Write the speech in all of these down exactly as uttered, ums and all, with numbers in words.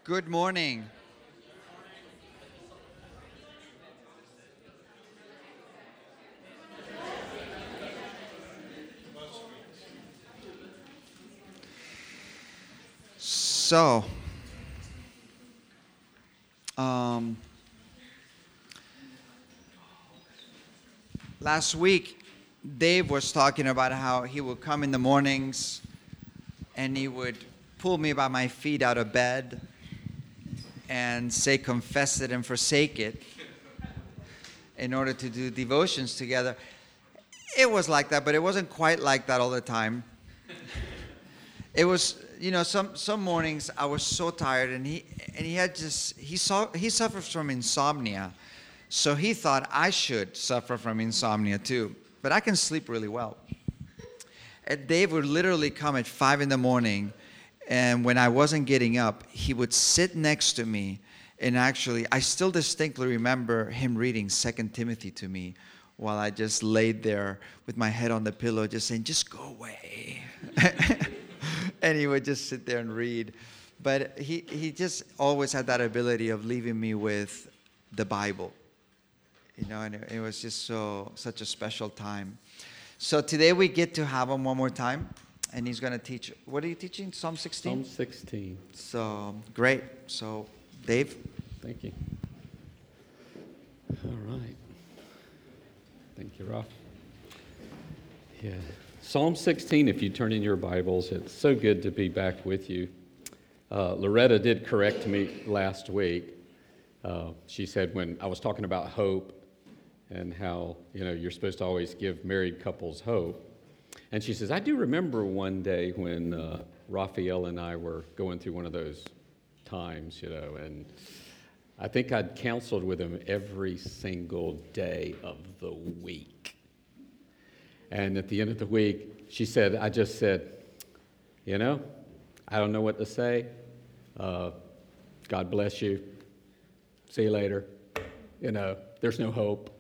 Good morning. So, um, last week, Dave was talking about how he would come in the mornings and he would pull me by my feet out of bed and say, confess it and forsake it in order to do devotions together. It was like that, but it wasn't quite like that all the time. It was, you know, some, some mornings I was so tired, and he and he had just he saw he suffers from insomnia, so he thought I should suffer from insomnia too. But I can sleep really well. And Dave would literally come at five in the morning, and when I wasn't getting up, he would sit next to me, and actually, I still distinctly remember him reading Second Timothy to me while I just laid there with my head on the pillow, just saying, "Just go away." And he would just sit there and read. But he, he just always had that ability of leaving me with the Bible. You know, and it, it was just so such a special time. So today we get to have him one more time. And he's going to teach, what are you teaching? Psalm sixteen? Psalm sixteen. So, great. So, Dave? Thank you. All right. Thank you, Ralph. Yeah. Psalm sixteen, if you turn in your Bibles, it's so good to be back with you. Uh, Loretta did correct me last week. Uh, she said when I was talking about hope and how, you know, you're supposed to always give married couples hope. And she says, I do remember one day when uh, Raphael and I were going through one of those times, you know, and I think I'd counseled with him every single day of the week. And at the end of the week, she said, I just said, you know, I don't know what to say. Uh, God bless you. See you later. You know, there's no hope.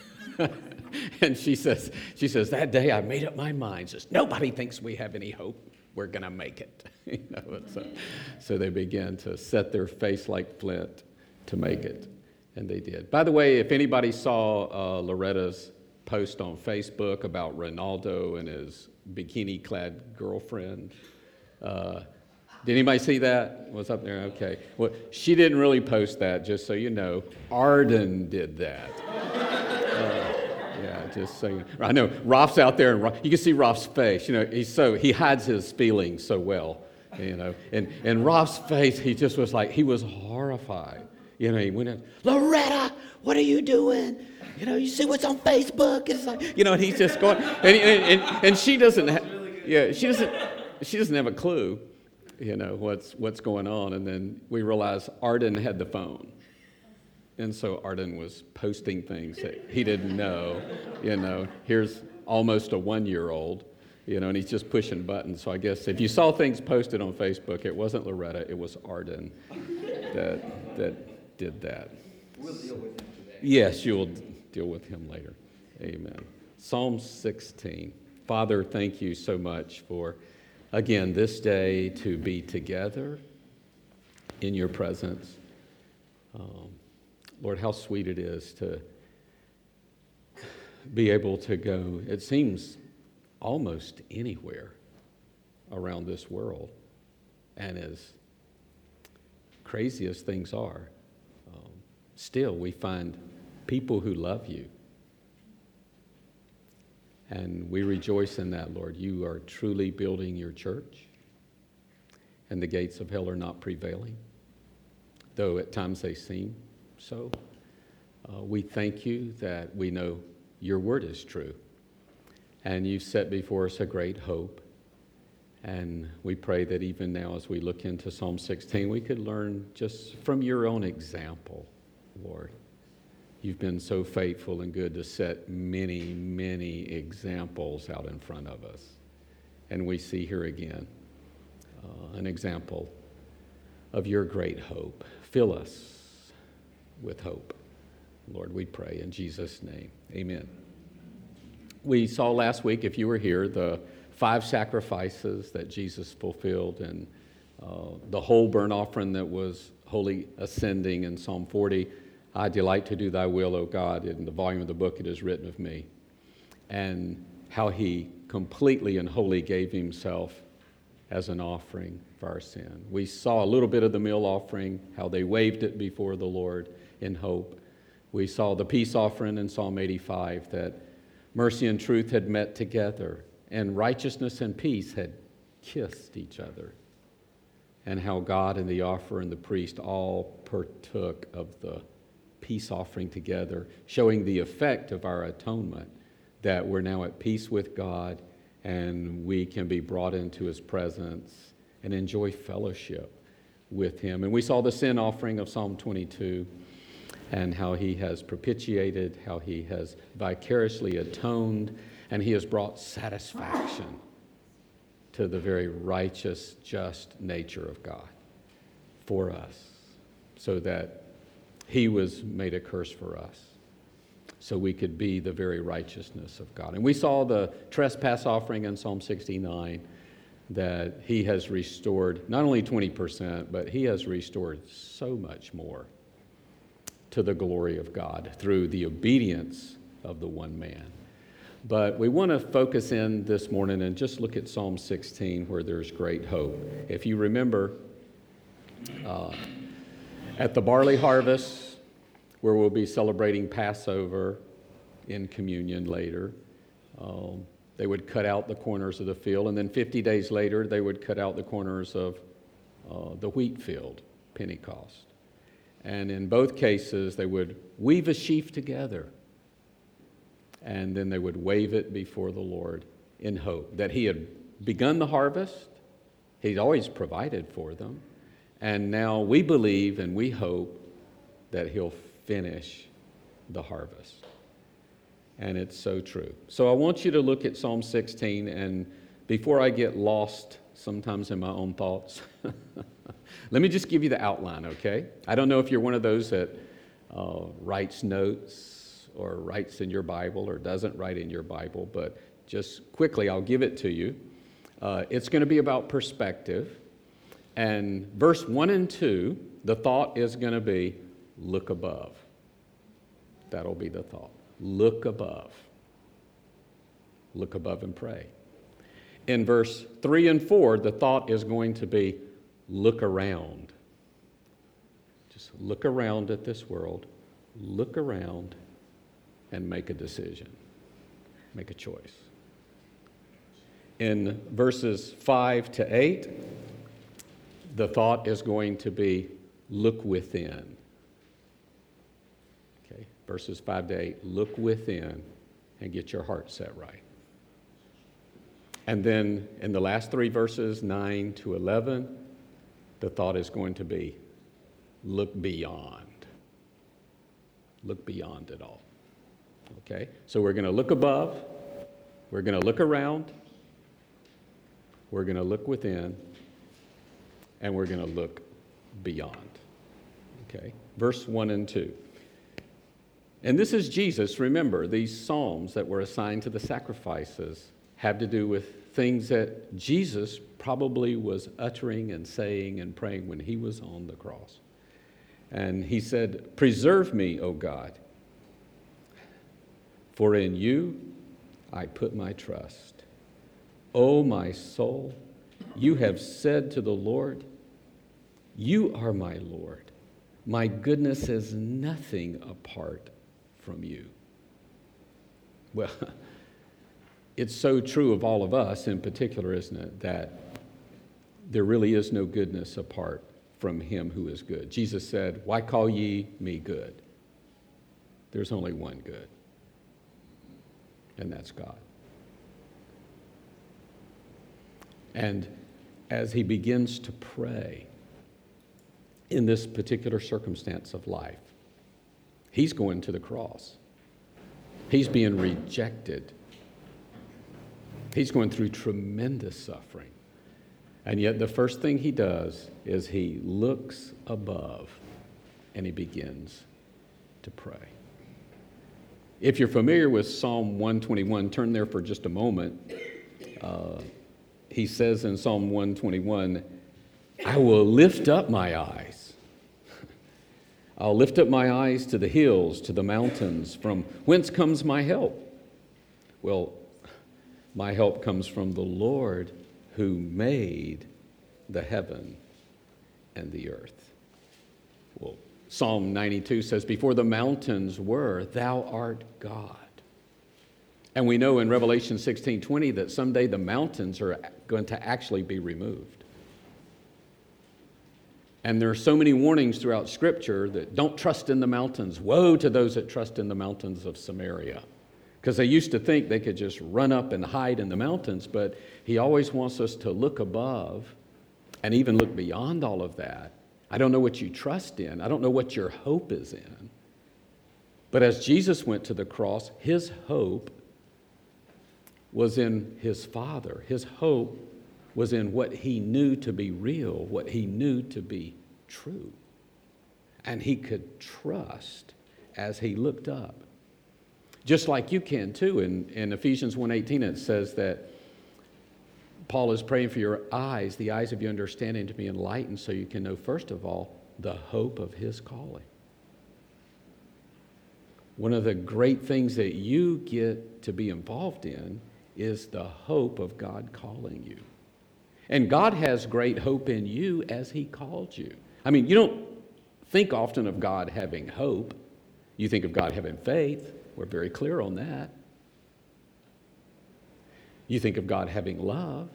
And she says, she says, that day I made up my mind. Says, nobody thinks we have any hope. We're going to make it. You know, and so, so they began to set their face like flint to make it. And they did. By the way, if anybody saw uh, Loretta's post on Facebook about Ronaldo and his bikini-clad girlfriend, uh, did anybody see that? What's up there? Okay. Well, she didn't really post that, just so you know. Arden did that. Uh, yeah, just so you know. I know Ralph's out there, and Ralph, you can see Ralph's face. You know, he's so he hides his feelings so well. You know, and and Ralph's face, he just was like he was horrified. You know, he went in, Loretta, what are you doing? You know, you see what's on Facebook? It's like, you know, and he's just going, and and, and, and she doesn't, ha- yeah, she doesn't, she doesn't have a clue, you know, what's what's going on. And then we realized Arden had the phone, and so Arden was posting things that he didn't know. You know, here's almost a one-year-old, you know, and he's just pushing buttons. So I guess if you saw things posted on Facebook, it wasn't Loretta, it was Arden that that did that. We'll deal with him today. Yes, you'll deal with him later. Amen. Psalm sixteen. Father, thank you so much for, again, this day to be together in your presence. Um, Lord, how sweet it is to be able to go, it seems, almost anywhere around this world. And as crazy as things are, um, still we find people who love you. And we rejoice in that, Lord. You are truly building your church, and the gates of hell are not prevailing, though at times they seem so. Uh, we thank you that we know your word is true, and you've set before us a great hope. And we pray that even now as we look into Psalm sixteen, we could learn just from your own example, Lord. You've been so faithful and good to set many, many examples out in front of us. And we see here again uh, an example of your great hope. Fill us with hope. Lord, we pray in Jesus' name. Amen. We saw last week, if you were here, the five sacrifices that Jesus fulfilled and uh, the whole burnt offering that was holy ascending in Psalm forty, I delight to do thy will, O God. In the volume of the book it is written of me. And how he completely and wholly gave himself as an offering for our sin. We saw a little bit of the meal offering, how they waved it before the Lord in hope. We saw the peace offering in Psalm eighty-five, that mercy and truth had met together, and righteousness and peace had kissed each other, and how God and the offerer and the priest all partook of the peace offering together, showing the effect of our atonement, that we're now at peace with God and we can be brought into his presence and enjoy fellowship with him. And we saw the sin offering of Psalm twenty-two, and how he has propitiated, how he has vicariously atoned, and he has brought satisfaction to the very righteous, just nature of God for us, so that he was made a curse for us, so we could be the very righteousness of God. And we saw the trespass offering in Psalm sixty-nine, that he has restored not only twenty percent, but he has restored so much more to the glory of God through the obedience of the one man. But we want to focus in this morning and just look at Psalm sixteen, where there's great hope. If you remember, uh, at the barley harvest, where we'll be celebrating Passover in communion later, um, they would cut out the corners of the field, and then fifty days later, they would cut out the corners of uh, the wheat field, Pentecost. And in both cases, they would weave a sheaf together, and then they would wave it before the Lord in hope that he had begun the harvest. He'd always provided for them. And now we believe and we hope that he'll finish the harvest. And it's so true. So I want you to look at Psalm sixteen, and before I get lost sometimes in my own thoughts, let me just give you the outline, okay? I don't know if you're one of those that uh, writes notes or writes in your Bible or doesn't write in your Bible, but just quickly, I'll give it to you. Uh, it's going to be about perspective. And verse one and two, the thought is going to be, look above. That'll be the thought. Look above. Look above and pray. In verse three and four, the thought is going to be, look around. Just look around at this world. Look around and make a decision. Make a choice. In verses five to eight, the thought is going to be, look within. Okay, verses five to eight, look within and get your heart set right. And then in the last three verses, nine to eleven, the thought is going to be, look beyond. Look beyond it all. Okay, so we're going to look above, we're going to look around, we're going to look within, and we're going to look beyond. Okay, verse one and two. And this is Jesus. Remember, these psalms that were assigned to the sacrifices have to do with things that Jesus probably was uttering and saying and praying when he was on the cross. And he said, preserve me, O God, for in you I put my trust. O my soul, you have said to the Lord, you are my Lord. My goodness is nothing apart from you. Well, it's so true of all of us in particular, isn't it, that there really is no goodness apart from him who is good. Jesus said, why call ye me good? There's only one good, and that's God. And as he begins to pray in this particular circumstance of life, he's going to the cross. He's being rejected. He's going through tremendous suffering. And yet the first thing he does is he looks above and he begins to pray. If you're familiar with Psalm one twenty-one, turn there for just a moment. Uh, he says in Psalm one twenty-one, I will lift up my eyes. I'll lift up my eyes to the hills, to the mountains. From whence comes my help? Well, my help comes from the Lord who made the heaven and the earth. Well, Psalm ninety-two says, before the mountains were, thou art God. And we know in Revelation sixteen twenty that someday the mountains are going to actually be removed. And there are so many warnings throughout Scripture that don't trust in the mountains. Woe to those that trust in the mountains of Samaria. Because they used to think they could just run up and hide in the mountains, but he always wants us to look above and even look beyond all of that. I don't know what you trust in. I don't know what your hope is in. But as Jesus went to the cross, his hope was in his Father. His hope was in what he knew to be real, what he knew to be true. And he could trust as he looked up. Just like you can too. In, in Ephesians one eighteen it says that Paul is praying for your eyes, the eyes of your understanding to be enlightened so you can know, first of all, the hope of his calling. One of the great things that you get to be involved in is the hope of God calling you. And God has great hope in you as he called you. I mean, you don't think often of God having hope. You think of God having faith. We're very clear on that. You think of God having love.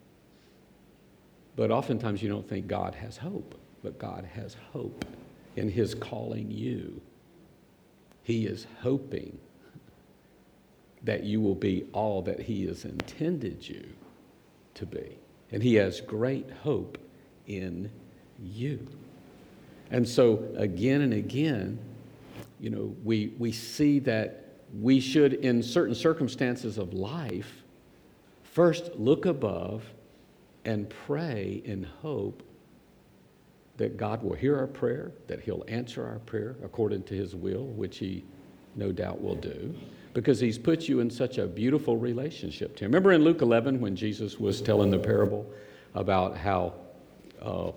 But oftentimes you don't think God has hope. But God has hope in his calling you. He is hoping that you will be all that he has intended you to be. And he has great hope in you. And so again and again, you know, we, we see that we should, in certain circumstances of life, first look above and pray in hope that God will hear our prayer, that he'll answer our prayer according to his will, which he no doubt will do, because he's put you in such a beautiful relationship to him. Remember in Luke eleven when Jesus was telling the parable about how uh,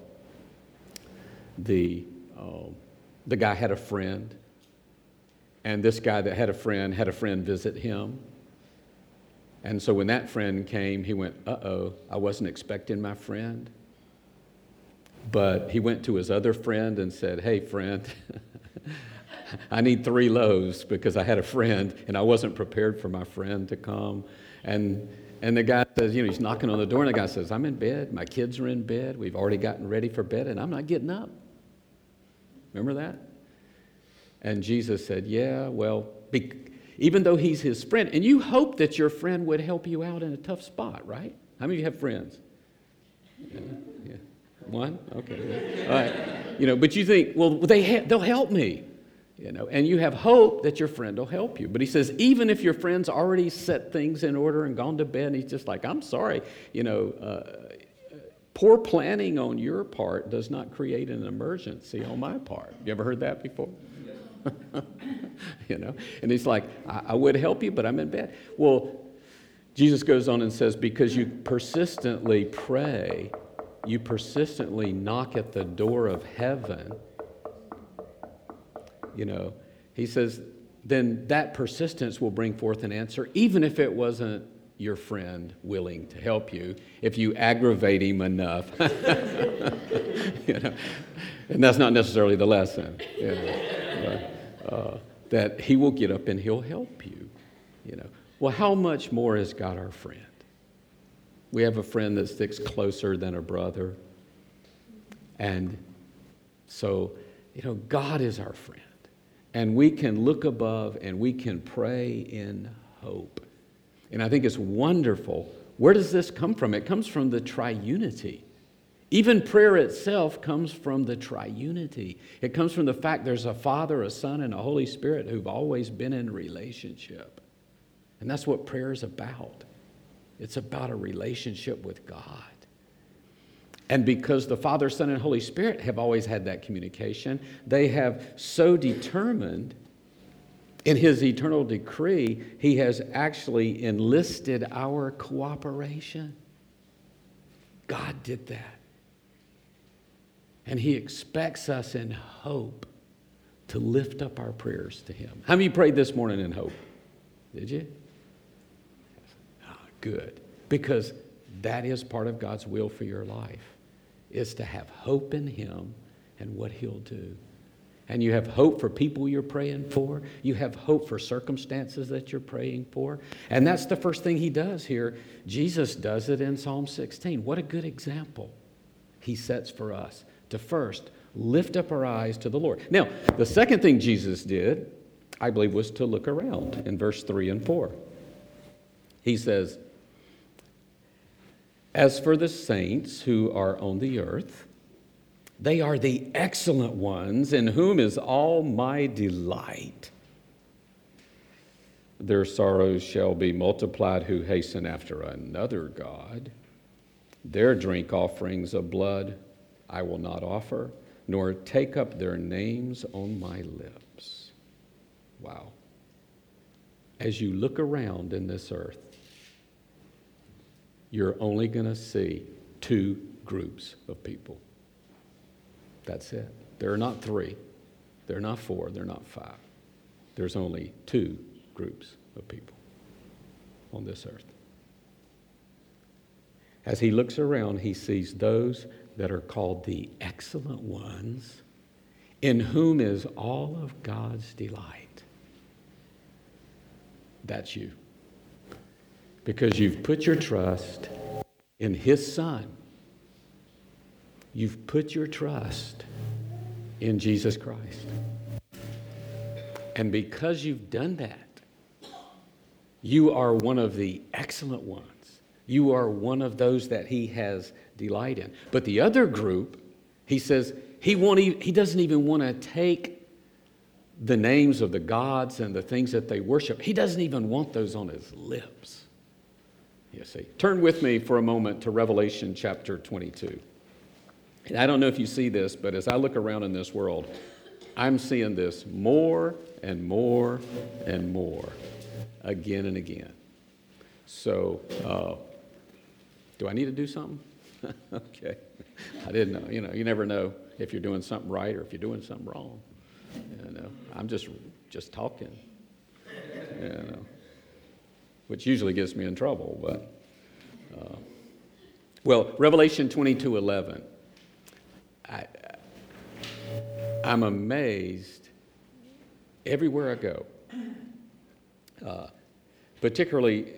the, uh, the guy had a friend, and this guy that had a friend had a friend visit him. And so when that friend came, he went, uh-oh, I wasn't expecting my friend. But he went to his other friend and said, hey, friend, I need three loaves because I had a friend and I wasn't prepared for my friend to come. And and the guy says, you know, he's knocking on the door and the guy says, I'm in bed. My kids are in bed. We've already gotten ready for bed and I'm not getting up. Remember that? And Jesus said, yeah, well, be, even though he's his friend, and you hope that your friend would help you out in a tough spot, right? How many of you have friends? Yeah, yeah. One? Okay. All right. You know, but you think, well, they ha- they'll help me. You know, and you have hope that your friend will help you. But he says, even if your friend's already set things in order and gone to bed, and he's just like, I'm sorry, you know, uh, poor planning on your part does not create an emergency on my part. You ever heard that before? You know, and he's like, I, I would help you, but I'm in bed. Well, Jesus goes on and says, because you persistently pray, you persistently knock at the door of heaven, you know, he says, then that persistence will bring forth an answer, even if it wasn't your friend willing to help you, if you aggravate him enough. You know, and that's not necessarily the lesson. You know, but, uh, that he will get up and he'll help you. You know, well, how much more is God our friend? We have a friend that sticks closer than a brother, and so you know, God is our friend, and we can look above and we can pray in hope. And I think it's wonderful. Where does this come from? It comes from the triunity. Even prayer itself comes from the triunity. It comes from the fact there's a Father, a Son, and a Holy Spirit who've always been in relationship. And that's what prayer is about. It's about a relationship with God. And because the Father, Son, and Holy Spirit have always had that communication, they have so determined in his eternal decree, he has actually enlisted our cooperation. God did that. And he expects us in hope to lift up our prayers to him. How many prayed this morning in hope? Did you? Ah, good. Because that is part of God's will for your life, is to have hope in him and what he'll do. And you have hope for people you're praying for. You have hope for circumstances that you're praying for. And that's the first thing he does here. Jesus does it in Psalm sixteen. What a good example he sets for us to first lift up our eyes to the Lord. Now, the second thing Jesus did, I believe, was to look around in verse three and four. He says, as for the saints who are on the earth, they are the excellent ones in whom is all my delight. Their sorrows shall be multiplied who hasten after another god. Their drink offerings of blood I will not offer, nor take up their names on my lips. Wow. As you look around in this earth, you're only going to see two groups of people. That's it. There are not three. There are not four. There are not five. There's only two groups of people on this earth. As he looks around, he sees those that are called the excellent ones, in whom is all of God's delight. That's you. Because you've put your trust in his Son. You've put your trust in Jesus Christ. And because you've done that, you are one of the excellent ones. You are one of those that he has delight in. But the other group, he says, he won't even, he doesn't even want to take the names of the gods and the things that they worship. He doesn't even want those on his lips. You see. Turn with me for a moment to Revelation chapter twenty-two. And I don't know if you see this, but as I look around in this world, I'm seeing this more and more and more again and again. So, uh, do I need to do something? Okay. I didn't know. You know, you never know if you're doing something right or if you're doing something wrong. You know, I'm just just talking. You know, which usually gets me in trouble. But uh, well, Revelation twenty-two eleven. I, I'm amazed everywhere I go, uh, particularly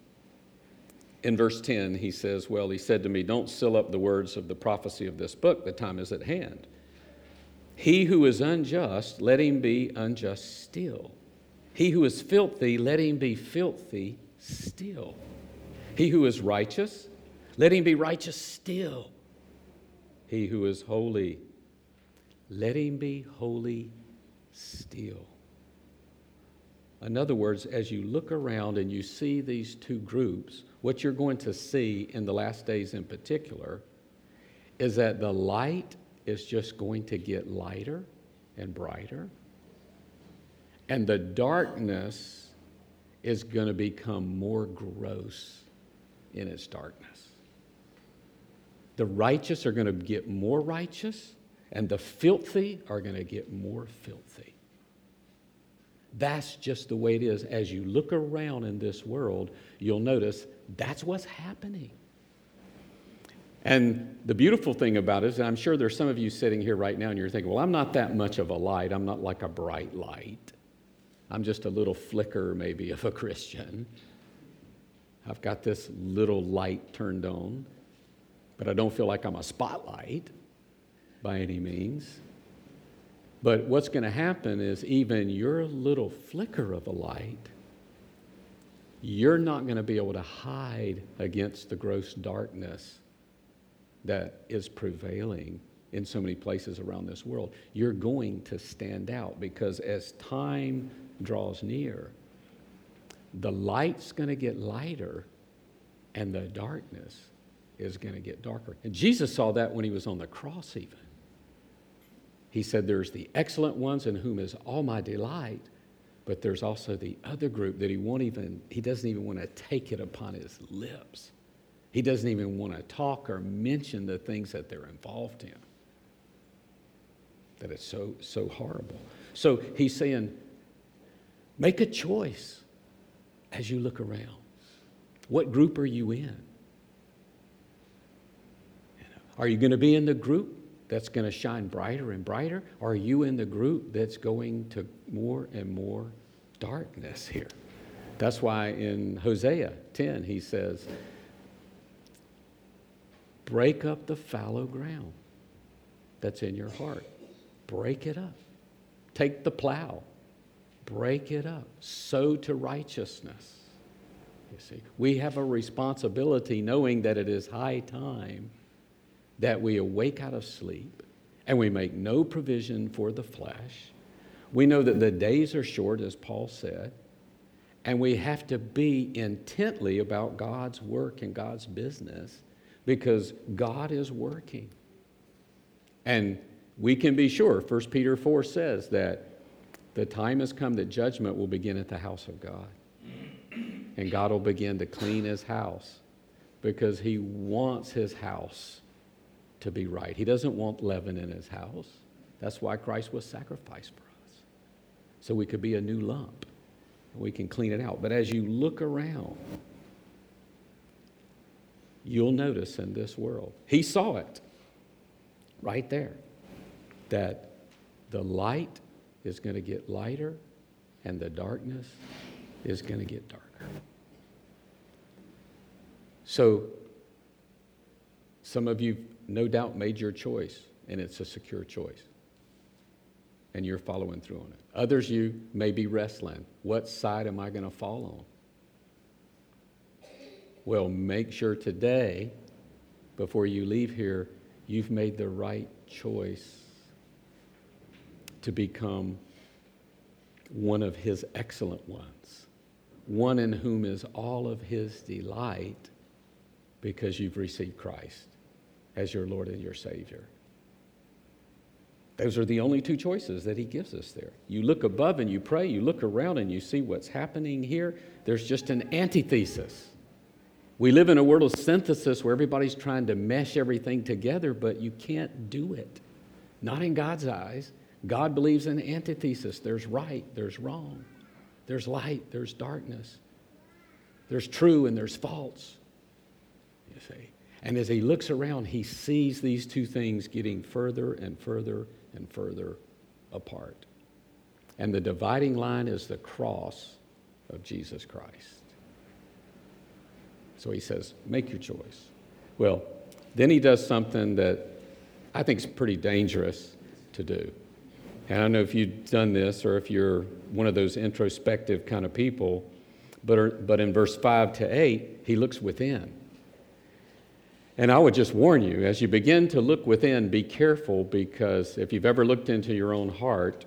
in verse ten, he says, well, he said to me, don't seal up the words of the prophecy of this book. The time is at hand. He who is unjust, let him be unjust still. He who is filthy, let him be filthy still. He who is righteous, let him be righteous still. He who is holy, let him be holy still. In other words, as you look around and you see these two groups, what you're going to see in the last days in particular is that the light is just going to get lighter and brighter, and the darkness is going to become more gross in its darkness. The righteous are going to get more righteous, and the filthy are going to get more filthy. That's just the way it is. As you look around in this world, you'll notice that's what's happening. And the beautiful thing about it is, and I'm sure there's some of you sitting here right now and you're thinking, well, I'm not that much of a light. I'm not like a bright light. I'm just a little flicker maybe of a Christian. I've got this little light turned on, but I don't feel like I'm a spotlight by any means. But what's going to happen is even your little flicker of a light, you're not going to be able to hide against the gross darkness that is prevailing in so many places around this world. You're going to stand out because as time draws near, the light's going to get lighter and the darkness is going to get darker. And Jesus saw that when he was on the cross even. He said, there's the excellent ones in whom is all my delight, but there's also the other group that he won't even, he doesn't even want to take it upon his lips. He doesn't even want to talk or mention the things that they're involved in. That it's so, so horrible. So he's saying, make a choice as you look around. What group are you in? Are you going to be in the group that's going to shine brighter and brighter? Or are you in the group that's going to more and more darkness here? That's why in Hosea ten he says, break up the fallow ground that's in your heart. Break it up. Take the plow. Break it up. Sow to righteousness. You see, we have a responsibility knowing that it is high time that we awake out of sleep and we make no provision for the flesh. We know that the days are short, as Paul said, and we have to be intently about God's work and God's business because God is working. And we can be sure, First Peter four says that the time has come that judgment will begin at the house of God. And God will begin to clean his house because he wants his house to be right. He doesn't want leaven in his house. That's why Christ was sacrificed for us. So we could be a new lump. And we can clean it out. But as you look around, you'll notice in this world, he saw it right there, that the light is going to get lighter and the darkness is going to get darker. So some of you no doubt made your choice, and it's a secure choice. And you're following through on it. Others, you may be wrestling. What side am I going to fall on? Well, make sure today, before you leave here, you've made the right choice to become one of his excellent ones, one in whom is all of his delight, because you've received Christ as your Lord and your Savior. Those are the only two choices that he gives us there. You look above and you pray, you look around and you see what's happening here. There's just an antithesis. We live in a world of synthesis where everybody's trying to mesh everything together, but you can't do it. Not in God's eyes. God believes in antithesis. There's right, there's wrong. There's light, there's darkness. There's true and there's false. You see. And as he looks around, he sees these two things getting further and further and further apart. And the dividing line is the cross of Jesus Christ. So he says, make your choice. Well, then he does something that I think is pretty dangerous to do. And I don't know if you've done this or if you're one of those introspective kind of people, but, but in verse five to eight, he looks within. And I would just warn you, as you begin to look within, be careful, because if you've ever looked into your own heart,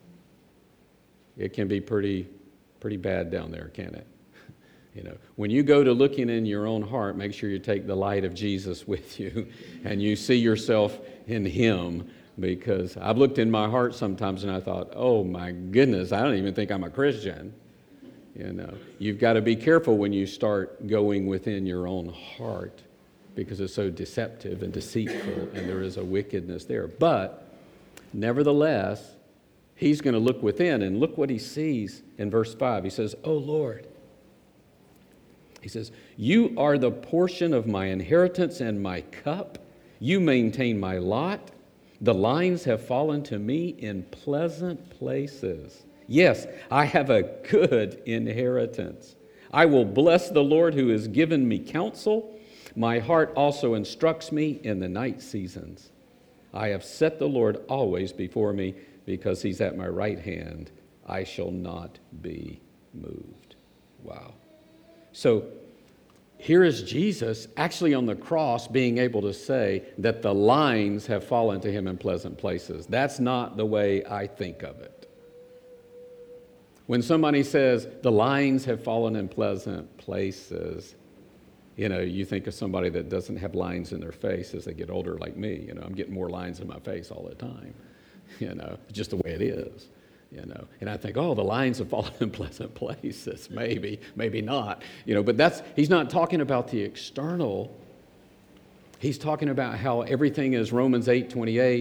it can be pretty, pretty bad down there, can't it? You know, when you go to looking in your own heart, make sure you take the light of Jesus with you and you see yourself in him, because I've looked in my heart sometimes and I thought, oh my goodness, I don't even think I'm a Christian. You know, you've got to be careful when you start going within your own heart, because it's so deceptive and deceitful, and there is a wickedness there. But nevertheless, he's going to look within, and look what he sees in verse five. He says, "Oh Lord," he says, "you are the portion of my inheritance and my cup. You maintain my lot. The lines have fallen to me in pleasant places. Yes, I have a good inheritance. I will bless the Lord who has given me counsel. My heart also instructs me in the night seasons. I have set the Lord always before me, because he's at my right hand. I shall not be moved." Wow. So here is Jesus actually on the cross being able to say that the lines have fallen to him in pleasant places. That's not the way I think of it. When somebody says the lines have fallen in pleasant places, you know, you think of somebody that doesn't have lines in their face as they get older, like me. You know, I'm getting more lines in my face all the time. You know, just the way it is. You know, and I think, oh, the lines have fallen in pleasant places. Maybe, maybe not. You know, but that's, he's not talking about the external. He's talking about how everything is Romans eight twenty-eight.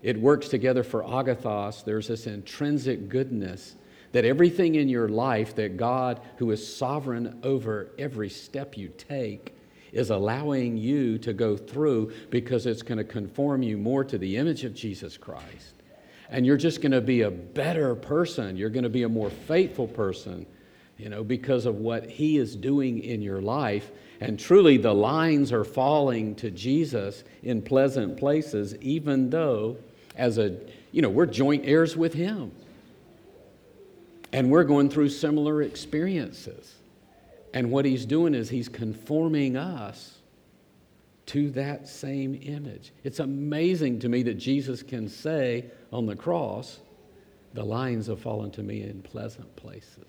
It works together for agathos. There's this intrinsic goodness that everything in your life that God, who is sovereign over every step you take, is allowing you to go through because it's going to conform you more to the image of Jesus Christ. And you're just going to be a better person. You're going to be a more faithful person, you know, because of what He is doing in your life. And truly the lines are falling to Jesus in pleasant places, even though as a, you know, we're joint heirs with Him. And we're going through similar experiences. And what He's doing is He's conforming us to that same image. It's amazing to me that Jesus can say on the cross, the lines have fallen to me in pleasant places.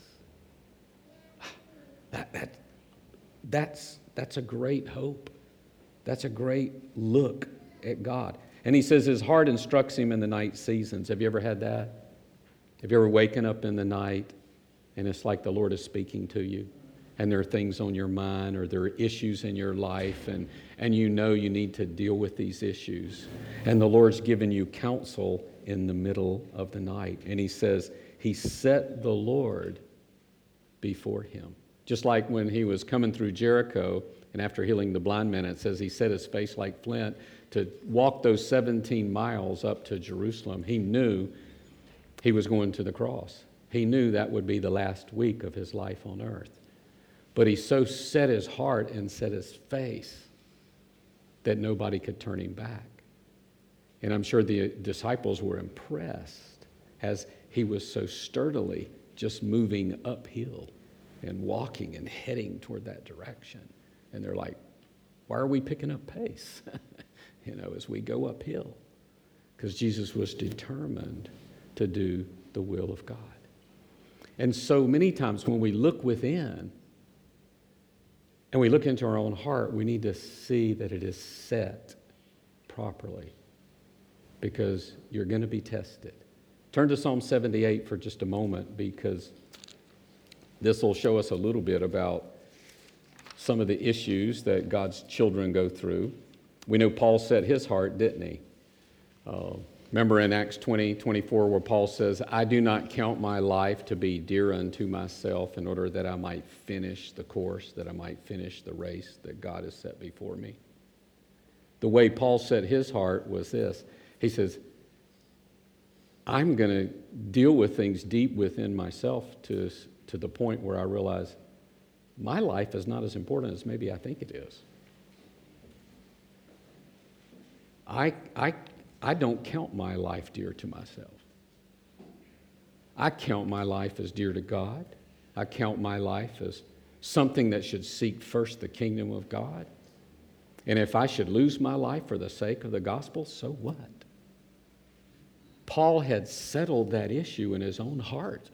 That, that, that's, that's a great hope. That's a great look at God. And He says His heart instructs Him in the night seasons. Have you ever had that? Have you ever waken up in the night and it's like the Lord is speaking to you? And there are things on your mind or there are issues in your life and, and you know you need to deal with these issues. And the Lord's given you counsel in the middle of the night. And He says He set the Lord before him. Just like when He was coming through Jericho and after healing the blind man, it says He set His face like flint to walk those seventeen miles up to Jerusalem. He knew He was going to the cross. He knew that would be the last week of His life on earth. But He so set His heart and set His face that nobody could turn Him back. And I'm sure the disciples were impressed as He was so sturdily just moving uphill and walking and heading toward that direction. And they're like, why are we picking up pace, you know, as we go uphill? Because Jesus was determined to do the will of God. And so many times when we look within and we look into our own heart, we need to see that it is set properly because you're going to be tested. Turn to Psalm seventy-eight for just a moment because this will show us a little bit about some of the issues that God's children go through. We know Paul set his heart, didn't he? Uh, remember in Acts twenty, twenty-four where Paul says, I do not count my life to be dear unto myself in order that I might finish the course, that I might finish the race that God has set before me. The way Paul set his heart was this. He says, I'm going to deal with things deep within myself to, to the point where I realize my life is not as important as maybe I think it is. I, I, I don't count my life dear to myself. I count my life as dear to God. I count my life as something that should seek first the kingdom of God. And if I should lose my life for the sake of the gospel, so what? Paul had settled that issue in his own heart.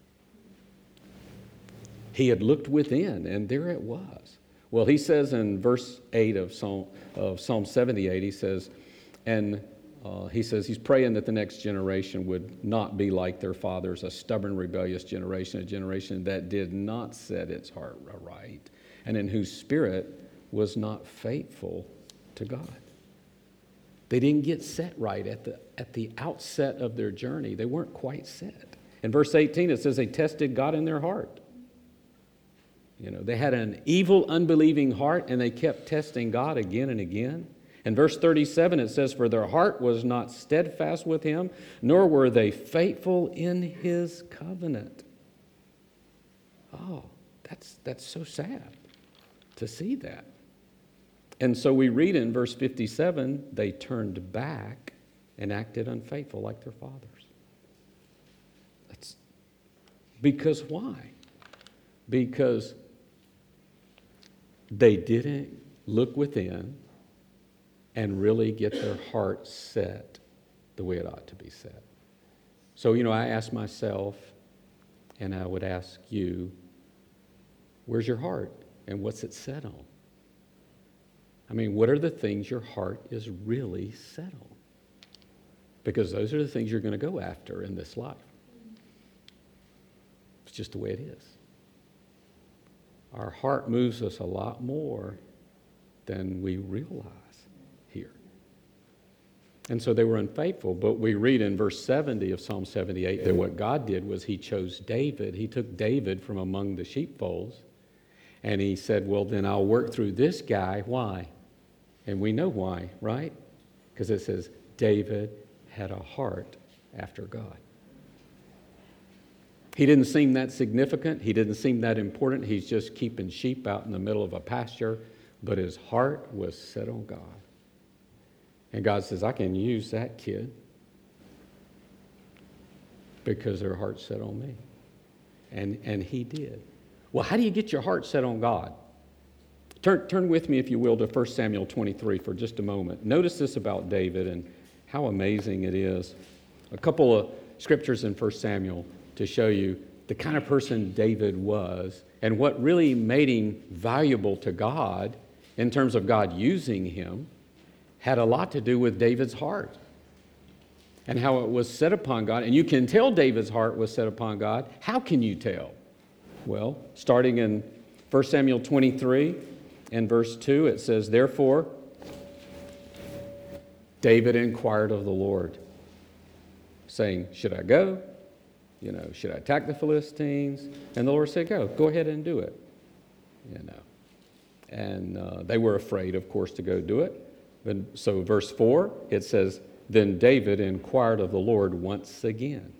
He had looked within, and there it was. Well, he says in verse eight of Psalm, of Psalm seventy-eight, he says, and uh, he says he's praying that the next generation would not be like their fathers, a stubborn, rebellious generation, a generation that did not set its heart aright, and in whose spirit was not faithful to God. They didn't get set right at the at the outset of their journey. They weren't quite set. In verse eighteen, it says they tested God in their heart. You know, they had an evil, unbelieving heart, and they kept testing God again and again. In verse thirty-seven, it says, for their heart was not steadfast with Him, nor were they faithful in His covenant. Oh, that's that's so sad to see that. And so we read in verse fifty-seven, they turned back and acted unfaithful like their fathers. That's because why? Because they didn't look within and really get their heart set the way it ought to be set. So, you know, I ask myself, and I would ask you, where's your heart and what's it set on? I mean, what are the things your heart is really set on? Because those are the things you're going to go after in this life. It's just the way it is. Our heart moves us a lot more than we realize here. And so they were unfaithful. But we read in verse seventy of Psalm seventy-eight that what God did was he chose David. He took David from among the sheepfolds, and he said, well, then I'll work through this guy. Why? And we know why, right? Because it says David had a heart after God. He didn't seem that significant. He didn't seem that important. He's just keeping sheep out in the middle of a pasture, but his heart was set on God. And God says, I can use that kid because their heart's set on me. And, and he did. Well, how do you get your heart set on God? Turn, turn with me, if you will, to First Samuel twenty-three for just a moment. Notice this about David and how amazing it is. A couple of scriptures in First Samuel to show you the kind of person David was and what really made him valuable to God in terms of God using him had a lot to do with David's heart and how it was set upon God. And you can tell David's heart was set upon God. How can you tell? Well, starting in First Samuel twenty-three and verse two, it says, therefore, David inquired of the Lord, saying, should I go? You know, should I attack the Philistines? And the Lord said, go, go ahead and do it. You know, and uh, they were afraid, of course, to go do it. But, so verse four, it says, then David inquired of the Lord once again.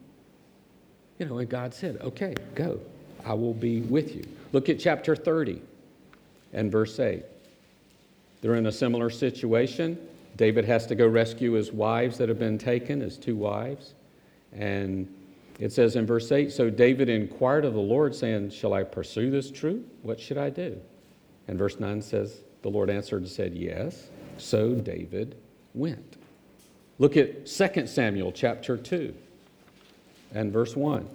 You know, and God said, okay, go. I will be with you. Look at chapter thirty and verse eight. They're in a similar situation. David has to go rescue his wives that have been taken, his two wives. And it says in verse eight, so David inquired of the Lord, saying, shall I pursue this troop? What should I do? And verse nine says, the Lord answered and said, yes. So David went. Look at Second Samuel chapter two and verse one.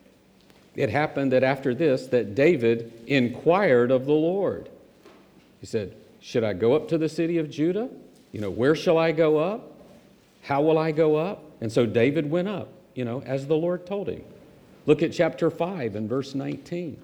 It happened that after this, that David inquired of the Lord. He said, should I go up to the city of Judah? You know, where shall I go up? How will I go up? And so David went up, you know, as the Lord told him. Look at chapter five and verse nineteen.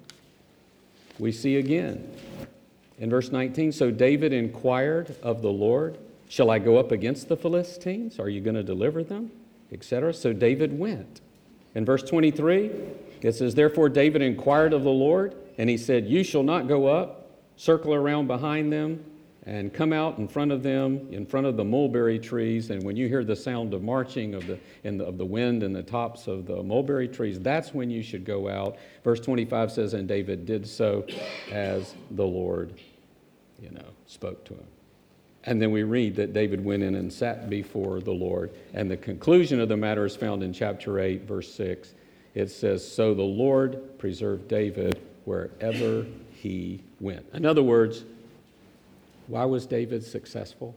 We see again in verse nineteen, so David inquired of the Lord, shall I go up against the Philistines? Are you going to deliver them? Etc. So David went. In verse twenty-three, it says, therefore David inquired of the Lord, and he said, you shall not go up, circle around behind them, and come out in front of them, in front of the mulberry trees. And when you hear the sound of marching of the, in the, of the wind in the tops of the mulberry trees, that's when you should go out. Verse twenty-five says, and David did so as the Lord, you know, spoke to him. And then we read that David went in and sat before the Lord. And the conclusion of the matter is found in chapter eight, verse six. It says, so the Lord preserved David wherever he went. In other words, why was David successful?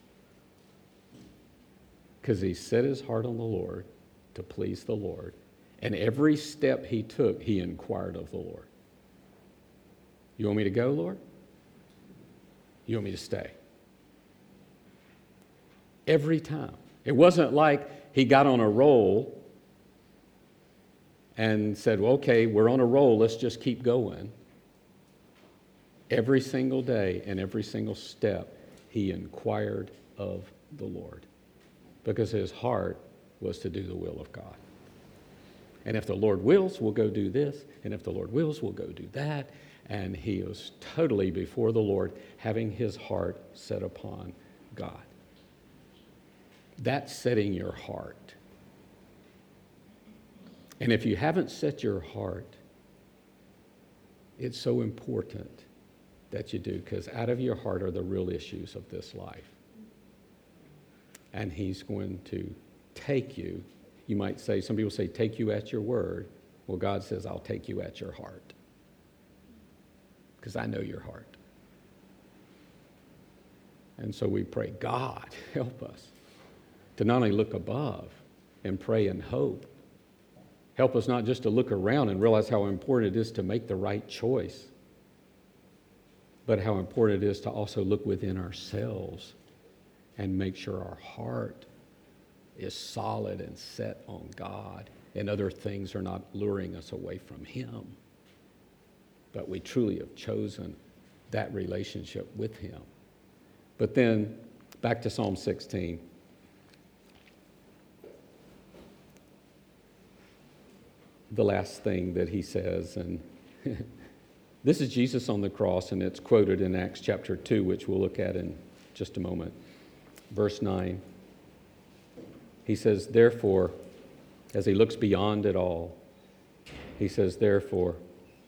Because he set his heart on the Lord to please the Lord. And every step he took, he inquired of the Lord. You want me to go, Lord? You want me to stay? Every time. It wasn't like he got on a roll and said, well, okay, we're on a roll, let's just keep going. Every single day and every single step, he inquired of the Lord because his heart was to do the will of God. And if the Lord wills, we'll go do this. And if the Lord wills, we'll go do that. And he was totally before the Lord, having his heart set upon God. That's setting your heart. And if you haven't set your heart, it's so important that you do, because out of your heart are the real issues of this life. And he's going to take you. You might say, some people say, take you at your word. Well, God says, I'll take you at your heart, because I know your heart. And so we pray, God, help us to not only look above and pray and hope. Help us not just to look around and realize how important it is to make the right choice, but how important it is to also look within ourselves and make sure our heart is solid and set on God, and other things are not luring us away from him. But we truly have chosen that relationship with him. But then, back to Psalm sixteen. the last thing that he says. And this is Jesus on the cross, and it's quoted in Acts chapter two, which we'll look at in just a moment. Verse nine. He says, therefore, as he looks beyond it all, he says, therefore,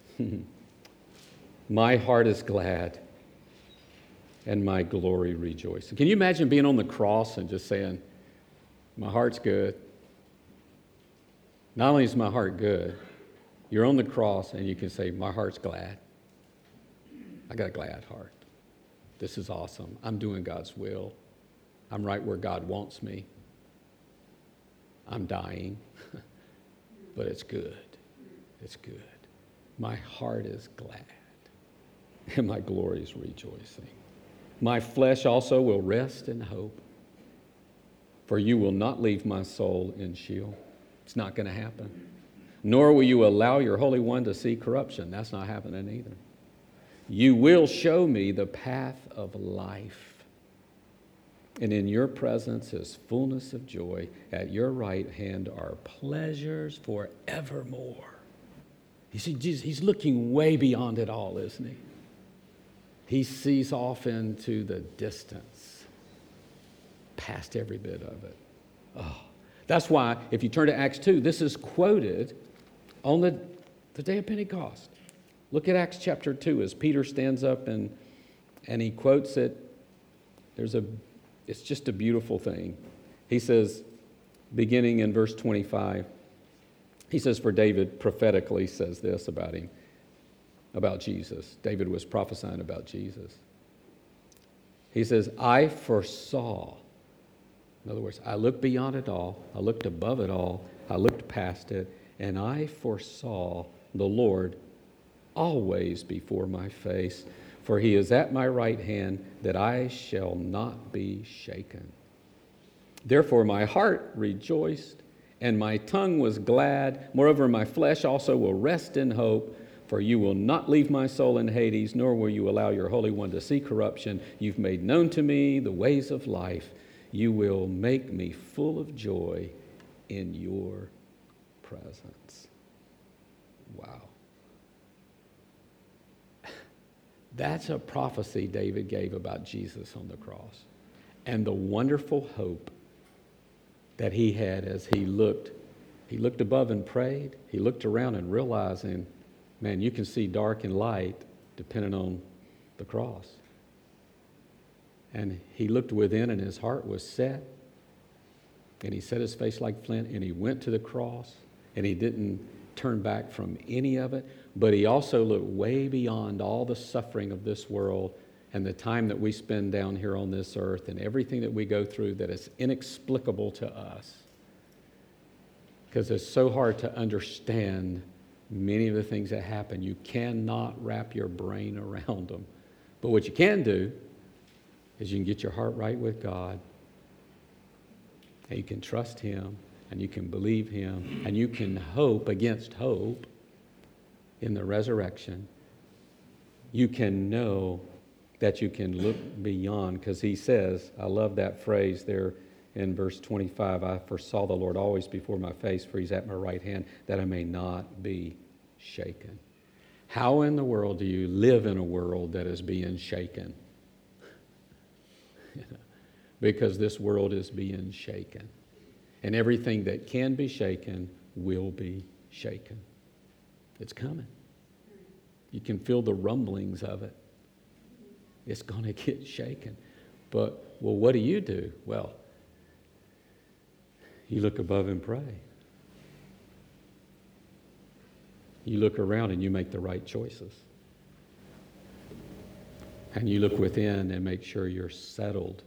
my heart is glad and my glory rejoices. Can you imagine being on the cross and just saying, my heart's good? Not only is my heart good, you're on the cross and you can say, my heart's glad. I got a glad heart. This is awesome. I'm doing God's will. I'm right where God wants me. I'm dying, but it's good. It's good. My heart is glad, and my glory is rejoicing. My flesh also will rest in hope, for you will not leave my soul in Sheol. It's not going to happen. Nor will you allow your Holy One to see corruption. That's not happening either. You will show me the path of life. And in your presence is fullness of joy. At your right hand are pleasures forevermore. You see, Jesus, he's looking way beyond it all, isn't he? He sees off into the distance, past every bit of it. Oh, that's why, if you turn to Acts two, this is quoted on the, the day of Pentecost. Look at Acts chapter two as Peter stands up and, and he quotes it. There's a It's just a beautiful thing. He says, beginning in verse twenty-five, he says, for David prophetically says this about him, about Jesus. David was prophesying about Jesus. He says, I foresaw. In other words, I looked beyond it all. I looked above it all. I looked past it. And I foresaw the Lord always before my face. For he is at my right hand, that I shall not be shaken. Therefore my heart rejoiced, and my tongue was glad. Moreover, my flesh also will rest in hope, for you will not leave my soul in Hades, nor will you allow your Holy One to see corruption. You've made known to me the ways of life. You will make me full of joy in your presence. Wow. That's a prophecy David gave about Jesus on the cross, and the wonderful hope that he had as he looked. He looked above and prayed. He looked around and realizing, man, you can see dark and light depending on the cross. And he looked within and his heart was set. And he set his face like flint and he went to the cross and he didn't turn back from any of it. But he also looked way beyond all the suffering of this world and the time that we spend down here on this earth and everything that we go through that is inexplicable to us. Because it's so hard to understand many of the things that happen. You cannot wrap your brain around them. But what you can do is you can get your heart right with God, and you can trust him, and you can believe him, and you can hope against hope in the resurrection. You can know that you can look beyond, because he says, I love that phrase there in verse twenty-five, I foresaw the Lord always before my face, for he's at my right hand, that I may not be shaken. How in the world do you live in a world that is being shaken? Because this world is being shaken. And everything that can be shaken will be shaken. It's coming. You can feel the rumblings of it. It's going to get shaken. But, well, what do you do? Well, you look above and pray. You look around and you make the right choices. And you look within and make sure you're settled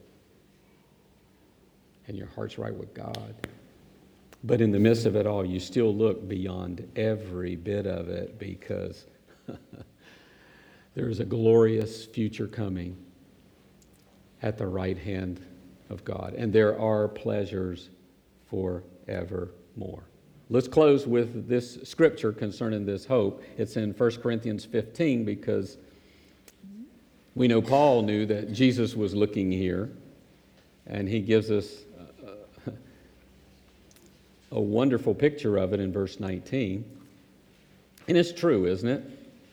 and your heart's right with God. But in the midst of it all, you still look beyond every bit of it, because there is a glorious future coming at the right hand of God. And there are pleasures forevermore. Let's close with this scripture concerning this hope. It's in First Corinthians fifteen, because we know Paul knew that Jesus was looking here, and he gives us a, a wonderful picture of it in verse nineteen. And it's true, isn't it?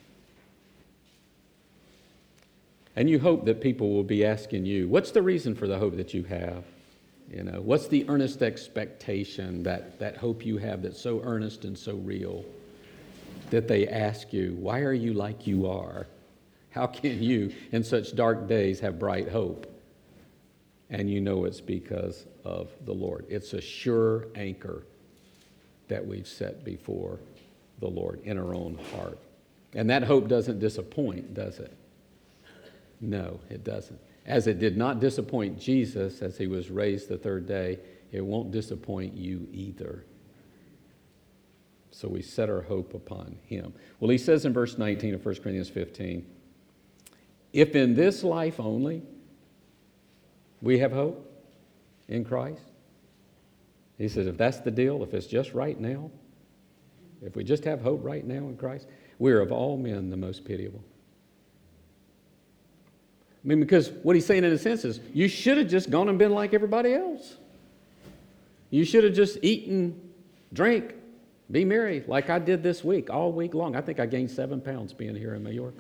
And you hope that people will be asking you, what's the reason for the hope that you have? You know, what's the earnest expectation, that, that hope you have that's so earnest and so real, that they ask you, why are you like you are? How can you, in such dark days, have bright hope? And you know it's because of the Lord. It's a sure anchor that we've set before the Lord in our own heart. And that hope doesn't disappoint, does it? No, it doesn't. As it did not disappoint Jesus as he was raised the third day, it won't disappoint you either. So we set our hope upon him. Well, he says in verse nineteen of First Corinthians fifteen, if in this life only we have hope in Christ, he says, if that's the deal, if it's just right now, if we just have hope right now in Christ, we're of all men the most pitiable. I mean, because what he's saying in a sense is, you should have just gone and been like everybody else. You should have just eaten, drink, be merry, like I did this week, all week long. I think I gained seven pounds being here in Mallorca.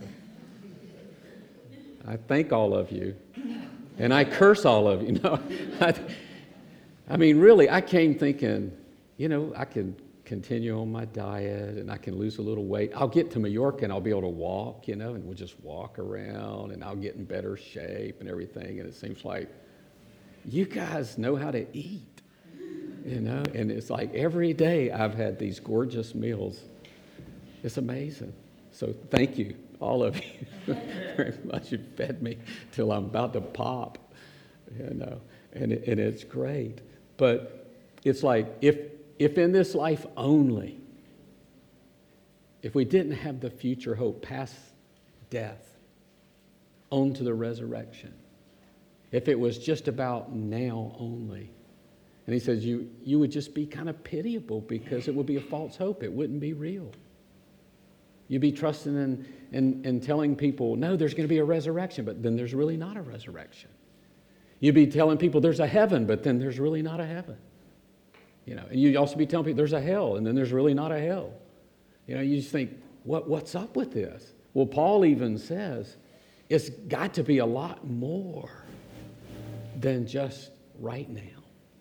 I thank all of you, and I curse all of you. No, I, I mean, really, I came thinking, you know, I can continue on my diet and I can lose a little weight. I'll get to Mallorca and I'll be able to walk, you know, and we'll just walk around and I'll get in better shape and everything. And it seems like you guys know how to eat, you know, and it's like every day I've had these gorgeous meals. It's amazing. So thank you, all of you, very much. You fed me till I'm about to pop, you know, and, it, and it's great. But it's like if If in this life only, if we didn't have the future hope past death, on to the resurrection, if it was just about now only, and he says you, you would just be kind of pitiable because it would be a false hope. It wouldn't be real. You'd be trusting in, in, in telling people, no, there's going to be a resurrection, but then there's really not a resurrection. You'd be telling people there's a heaven, but then there's really not a heaven. You know, and you'd also be telling people there's a hell, and then there's really not a hell. You know, you just think, what, what's up with this? Well, Paul even says it's got to be a lot more than just right now.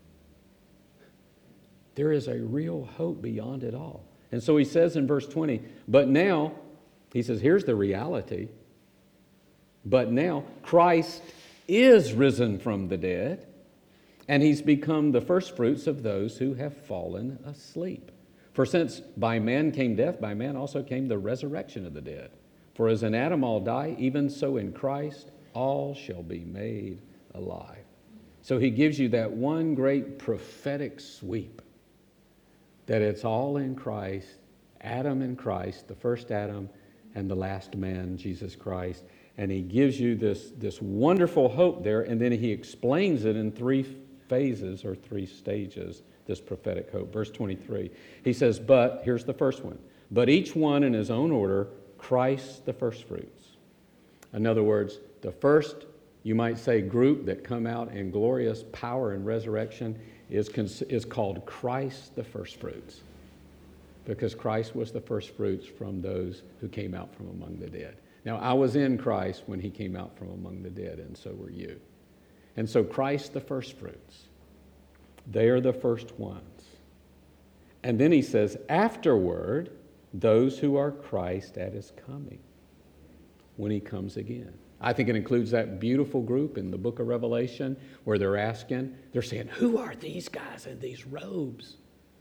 There is a real hope beyond it all. And so he says in verse twenty, but now, he says, here's the reality. But now Christ is risen from the dead, and he's become the firstfruits of those who have fallen asleep. For since by man came death, by man also came the resurrection of the dead. For as in Adam all die, even so in Christ all shall be made alive. So he gives you that one great prophetic sweep, that it's all in Christ, Adam in Christ, the first Adam and the last man, Jesus Christ. And he gives you this, this wonderful hope there, and then he explains it in three phases or three stages, this prophetic hope. Verse twenty-three, he says, but, here's the first one, but each one in his own order, Christ the firstfruits. In other words, the first, you might say, group that come out in glorious power and resurrection is, is called Christ the firstfruits, because Christ was the firstfruits from those who came out from among the dead. Now, I was in Christ when he came out from among the dead, and so were you. And so Christ the firstfruits, they are the first ones. And then he says, afterward, those who are Christ at his coming, when he comes again. I think it includes that beautiful group in the book of Revelation where they're asking, they're saying, who are these guys in these robes?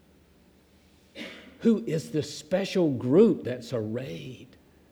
Who is this special group that's arrayed?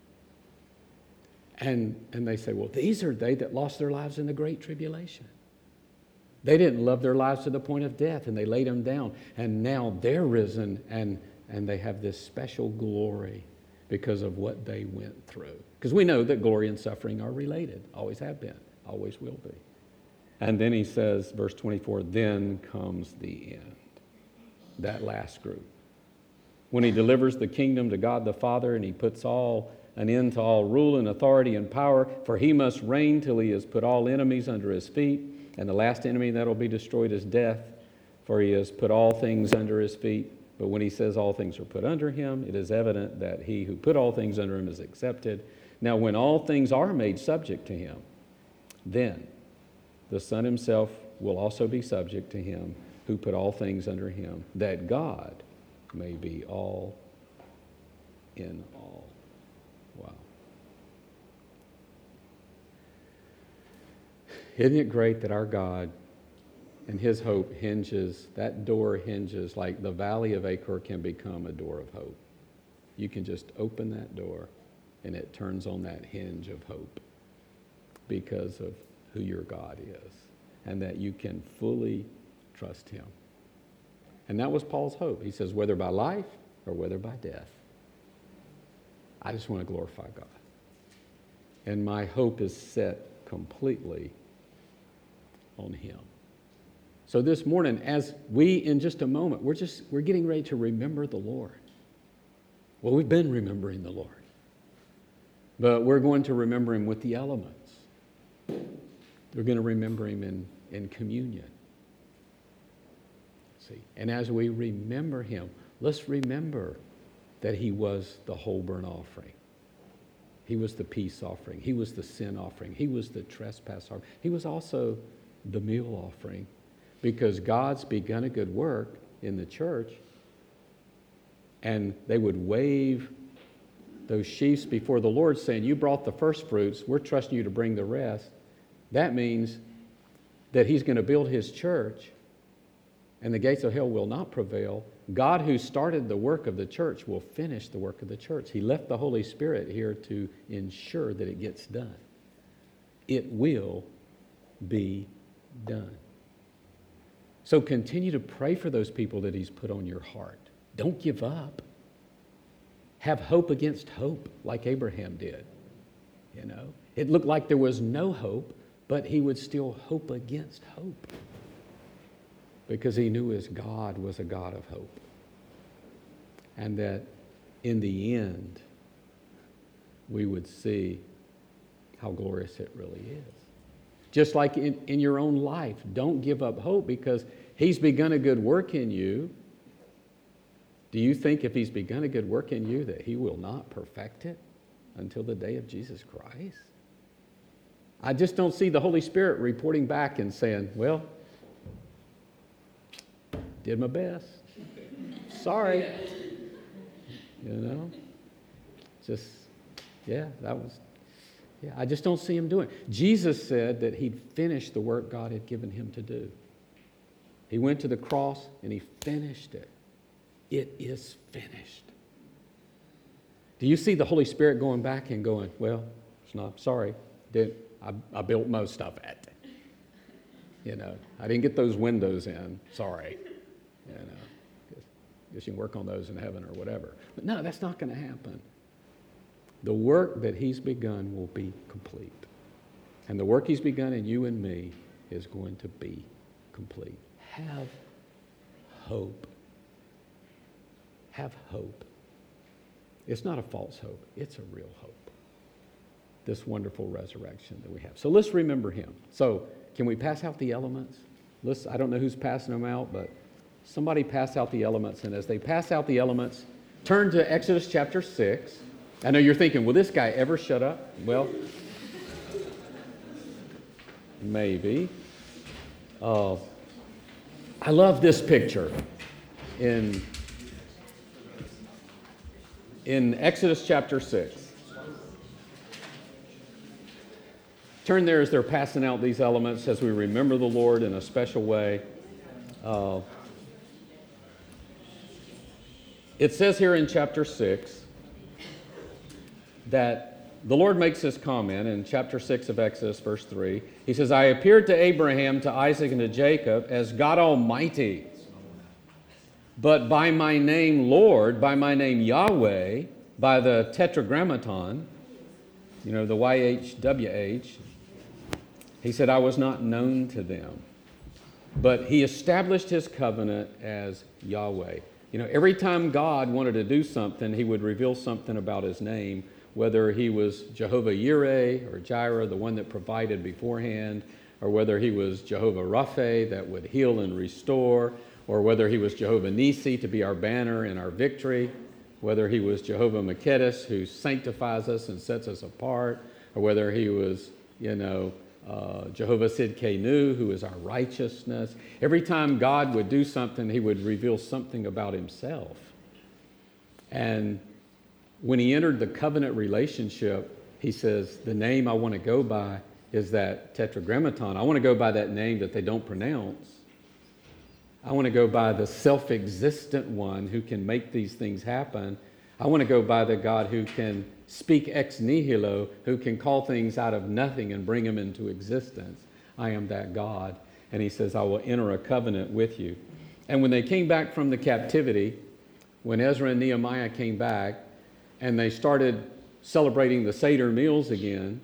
And, and they say, well, these are they that lost their lives in the great tribulation. They didn't love their lives to the point of death, and they laid them down. And now they're risen, and, and they have this special glory because of what they went through. Because we know that glory and suffering are related, always have been, always will be. And then he says, verse twenty-four, then comes the end, that last group. When he delivers the kingdom to God the Father, and he puts all an end to all rule and authority and power, for he must reign till he has put all enemies under his feet. And the last enemy that will be destroyed is death, for he has put all things under his feet. But when he says all things are put under him, it is evident that he who put all things under him is accepted. Now, when all things are made subject to him, then the Son himself will also be subject to him who put all things under him, that God may be all in all. Wow. Isn't it great that our God and his hope hinges, that door hinges, like the valley of Achor can become a door of hope. You can just open that door and it turns on that hinge of hope because of who your God is, and that you can fully trust him. And that was Paul's hope. He says, whether by life or whether by death, I just want to glorify God. And my hope is set completely on him. So this morning, as we, in just a moment, we're just, we're getting ready to remember the Lord. Well, we've been remembering the Lord. But we're going to remember him with the elements. We're going to remember him in, in communion. See, and as we remember him, let's remember that he was the whole burnt offering. He was the peace offering. He was the sin offering. He was the trespass offering. He was also the meal offering, because God's begun a good work in the church, and they would wave those sheaves before the Lord saying, you brought the first fruits, we're trusting you to bring the rest. That means that he's going to build his church, and the gates of hell will not prevail. God, who started the work of the church, will finish the work of the church. He left the Holy Spirit here to ensure that it gets done. It will be done. So continue to pray for those people that he's put on your heart. Don't give up. Have hope against hope, like Abraham did. You know, it looked like there was no hope, but he would still hope against hope, because he knew his God was a God of hope. And that in the end, we would see how glorious it really is. Just like in, in your own life, don't give up hope, because he's begun a good work in you. Do you think if he's begun a good work in you that he will not perfect it until the day of Jesus Christ? I just don't see the Holy Spirit reporting back and saying, well, did my best. Sorry. You know? Just, yeah, that was, yeah, I just don't see him doing it. Jesus said that he'd finished the work God had given him to do. He went to the cross and he finished it. It is finished. Do you see the Holy Spirit going back and going, well, it's not, sorry, did I, I built most of it. You know, I didn't get those windows in, sorry. You know, guess you can work on those in heaven or whatever. But no, that's not going to happen. The work that he's begun will be complete. And the work he's begun in you and me is going to be complete. Have hope. Have hope. It's not a false hope. It's a real hope. This wonderful resurrection that we have. So let's remember him. So can we pass out the elements? Let's, I don't know who's passing them out, but somebody pass out the elements. And as they pass out the elements, turn to Exodus chapter six. I know you're thinking, will this guy ever shut up? Well, maybe. Uh, I love this picture in, in Exodus chapter six. Turn there as they're passing out these elements as we remember the Lord in a special way. Uh, it says here in chapter six that the Lord makes this comment in chapter six of Exodus, verse three. He says, I appeared to Abraham, to Isaac, and to Jacob as God Almighty. But by my name, Lord, by my name, Yahweh, by the tetragrammaton, you know, the Y H W H, he said, I was not known to them. But he established his covenant as Yahweh. You know, every time God wanted to do something, he would reveal something about his name, whether he was Jehovah Yireh or Jireh, the one that provided beforehand, or whether he was Jehovah Rapha that would heal and restore, or whether he was Jehovah Nissi to be our banner and our victory, whether he was Jehovah Makedesh who sanctifies us and sets us apart, or whether he was, you know, uh, Jehovah Sidkenu, who is our righteousness. Every time God would do something, he would reveal something about himself. And when he entered the covenant relationship, he says, the name I want to go by is that tetragrammaton. I want to go by that name that they don't pronounce. I want to go by the self-existent one who can make these things happen. I want to go by the God who can speak ex nihilo, who can call things out of nothing and bring them into existence. I am that God. And he says, I will enter a covenant with you. And when they came back from the captivity, when Ezra and Nehemiah came back and they started celebrating the Seder meals again,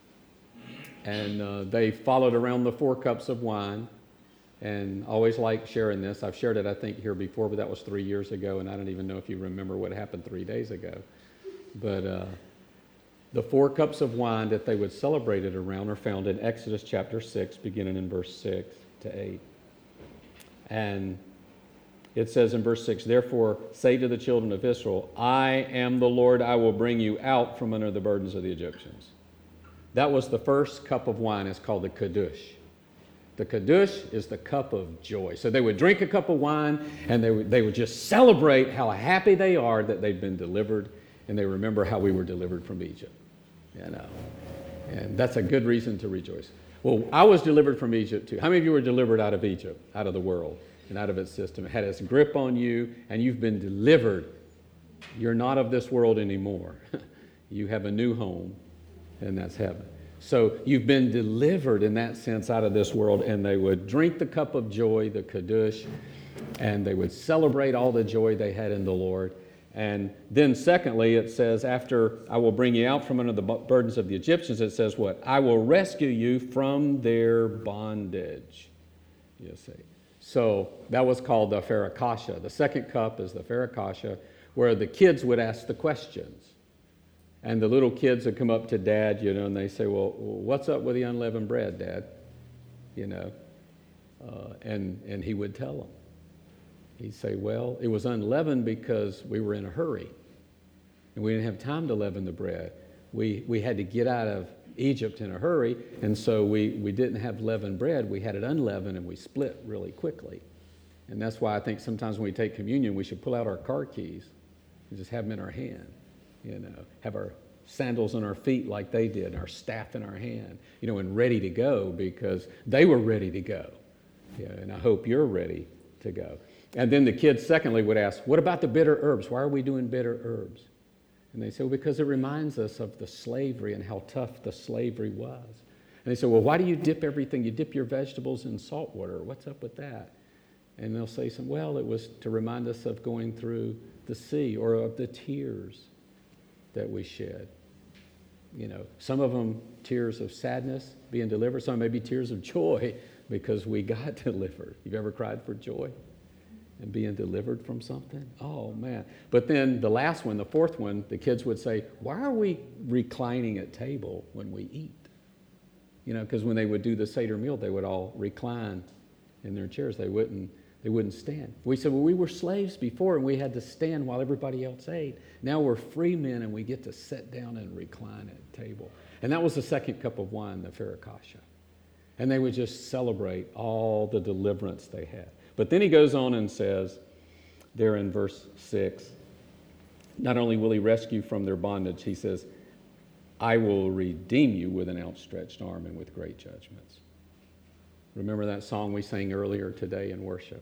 and uh, they followed around the four cups of wine, and I always like sharing this. I've shared it, I think, here before, but that was three years ago, and I don't even know if you remember what happened three days ago. But uh, the four cups of wine that they would celebrate it around are found in Exodus chapter six, beginning in verse six to eight. And it says in verse six, therefore say to the children of Israel, I am the Lord, I will bring you out from under the burdens of the Egyptians. That was the first cup of wine. It's called the Kiddush. The Kiddush is the cup of joy. So they would drink a cup of wine, and they would, they would just celebrate how happy they are that they've been delivered, and they remember how we were delivered from Egypt. You know, and that's a good reason to rejoice. Well, I was delivered from Egypt too. How many of you were delivered out of Egypt, out of the world, and out of its system? It had its grip on you, and you've been delivered. You're not of this world anymore. You have a new home, and that's heaven. So you've been delivered in that sense out of this world, and they would drink the cup of joy, the Kiddush, and they would celebrate all the joy they had in the Lord. And then secondly, it says, after I will bring you out from under the burdens of the Egyptians, it says what? I will rescue you from their bondage, you see. So that was called the Pharakasha. The second cup is the Pharakasha, where the kids would ask the questions. And the little kids would come up to Dad, you know, and they say, well, what's up with the unleavened bread, Dad? You know, uh, and, and he would tell them. He'd say, well, it was unleavened because we were in a hurry. And we didn't have time to leaven the bread. We, we had to get out of Egypt in a hurry, and so we, we didn't have leavened bread. We had it unleavened, and we split really quickly. And that's why I think sometimes when we take communion, we should pull out our car keys and just have them in our hand. You know, have our sandals on our feet like they did, our staff in our hand, you know, and ready to go because they were ready to go. Yeah, and I hope you're ready to go. And then the kids, secondly, would ask, what about the bitter herbs? Why are we doing bitter herbs? And they say, well, because it reminds us of the slavery and how tough the slavery was. And they say, well, why do you dip everything? You dip your vegetables in salt water. What's up with that? And they'll say, some, well, it was to remind us of going through the sea or of the tears that we shed. You know, some of them tears of sadness, being delivered. Some maybe tears of joy because we got delivered. You've ever cried for joy and being delivered from something? Oh, man. But then the last one, the fourth one, the kids would say, why are we reclining at table when we eat? You know, because when they would do the Seder meal, they would all recline in their chairs. They wouldn't They wouldn't stand. We said, well, we were slaves before, and we had to stand while everybody else ate. Now we're free men, and we get to sit down and recline at table. And that was the second cup of wine, the Pharakasha. And they would just celebrate all the deliverance they had. But then he goes on and says, there in verse six, not only will he rescue from their bondage, he says, I will redeem you with an outstretched arm and with great judgments. Remember that song we sang earlier today in worship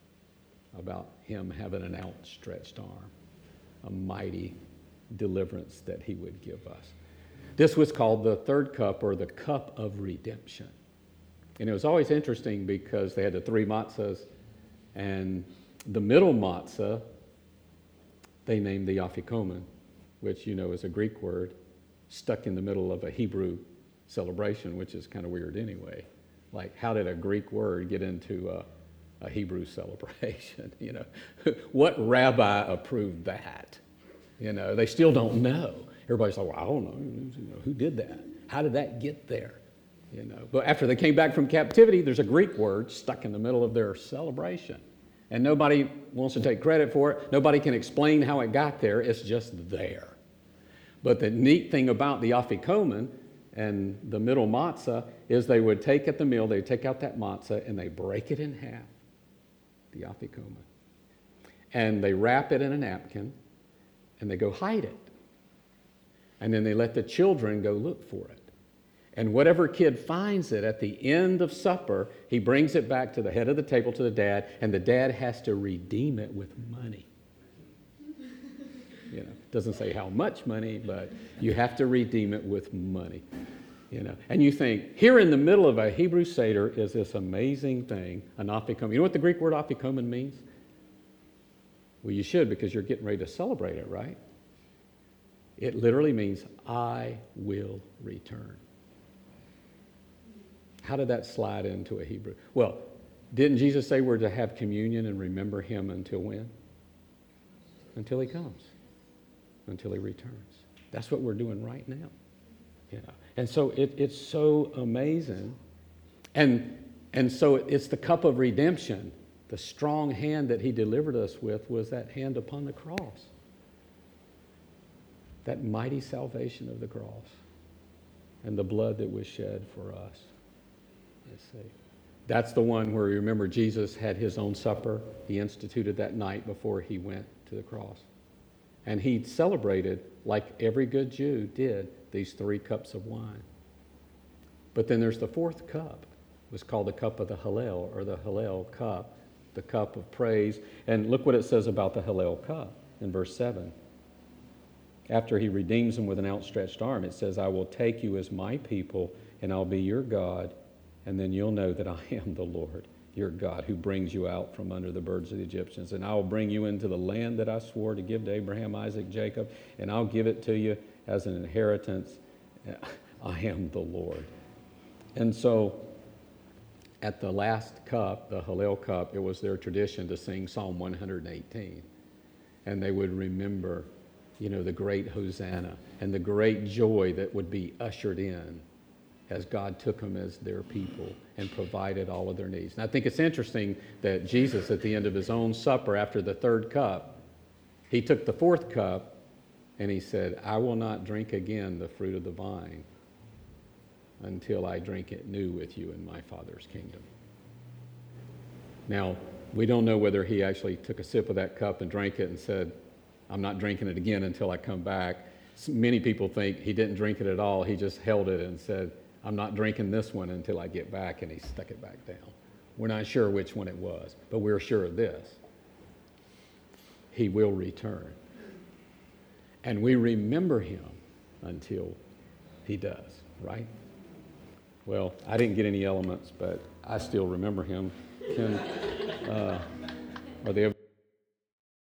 about him having an outstretched arm, a mighty deliverance that he would give us. This was called the third cup, or the cup of redemption. And it was always interesting because they had the three matzahs, and the middle matzah they named the afikomen, which you know is a Greek word stuck in the middle of a Hebrew celebration, which is kind of weird anyway. Like, how did a Greek word get into a, a Hebrew celebration? You know, what rabbi approved that? You know, they still don't know. Everybody's like, well, I don't know. You know, who did that? How did that get there? You know, but after they came back from captivity, there's a Greek word stuck in the middle of their celebration, And nobody wants to take credit for it. Nobody can explain how it got there. It's just there. But the neat thing about the afikomen and the middle matzah is they would take at the meal, they would take out that matzah and they break it in half, the afikomen. And they wrap it in a napkin and they go hide it. And then they let the children go look for it. And whatever kid finds it at the end of supper, he brings it back to the head of the table to the dad, and the dad has to redeem it with money. You know, doesn't say how much money, but you have to redeem it with money. You know, and you think, here in the middle of a Hebrew Seder is this amazing thing, an afikomen. You know what the Greek word afikomen means? Well, you should, because you're getting ready to celebrate it, right? It literally means, I will return. How did that slide into a Hebrew? Well, didn't Jesus say we're to have communion and remember him until when? Until he comes. Until he returns. That's what we're doing right now. You know? And so it, it's so amazing. And, and so it's the cup of redemption. The strong hand that he delivered us with was that hand upon the cross. That mighty salvation of the cross. And the blood that was shed for us. Let's see. That's the one where you remember Jesus had his own supper. He instituted that night before he went to the cross. And he celebrated, like every good Jew did, these three cups of wine. But then there's the fourth cup. It was called the cup of the Hallel, or the Hallel cup, the cup of praise. And look what it says about the Hallel cup in verse seven. After he redeems them with an outstretched arm, it says, I will take you as my people, and I'll be your God, and then you'll know that I am the Lord, your God, who brings you out from under the burdens of the Egyptians. And I will bring you into the land that I swore to give to Abraham, Isaac, Jacob, and I'll give it to you as an inheritance. I am the Lord. And so at the last cup, the Hallel cup, it was their tradition to sing Psalm one hundred eighteen. And they would remember, you know, the great Hosanna and the great joy that would be ushered in as God took them as their people and provided all of their needs. And I think it's interesting that Jesus, at the end of his own supper, after the third cup, he took the fourth cup and he said, I will not drink again the fruit of the vine until I drink it new with you in my Father's kingdom. Now, we don't know whether he actually took a sip of that cup and drank it and said, I'm not drinking it again until I come back. Many people think he didn't drink it at all. He just held it and said, I'm not drinking this one until I get back, and he stuck it back down. We're not sure which one it was, but we're sure of this. He will return. And we remember him until he does, right? Well, I didn't get any elements, but I still remember him. Can, uh, are they